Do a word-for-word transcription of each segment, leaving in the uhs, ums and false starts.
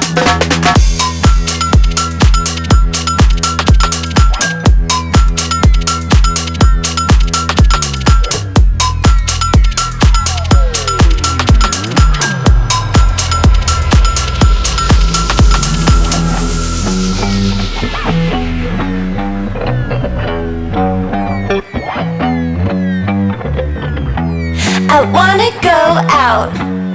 I wanna go out,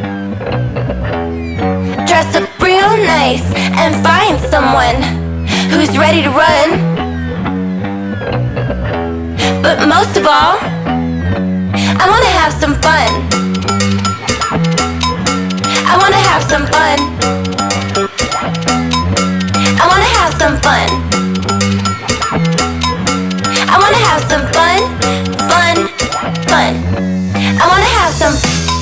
dress up real nice, and find someone who's ready to run. But most of all, I wanna have some fun. I wanna have some fun. I wanna have some fun. I wanna have some fun, fun, fun. I wanna have some.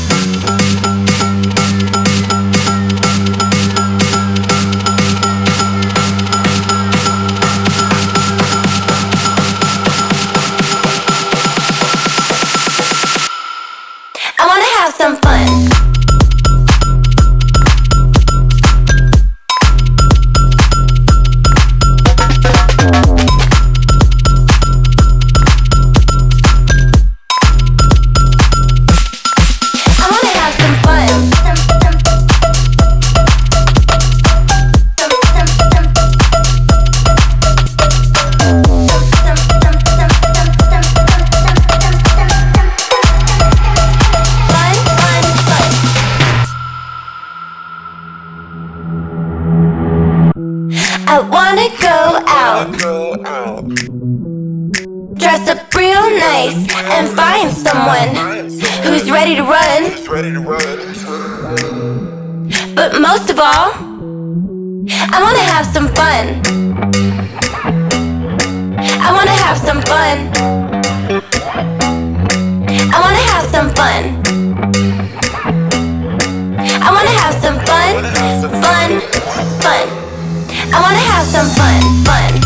I wanna have some fun. I wanna go out, dress up real nice, and find someone who's ready to run. But most of all, I wanna have some fun. I wanna have some fun. I wanna have some fun. I wanna have some fun, fun, fun. I wanna have some fun, fun.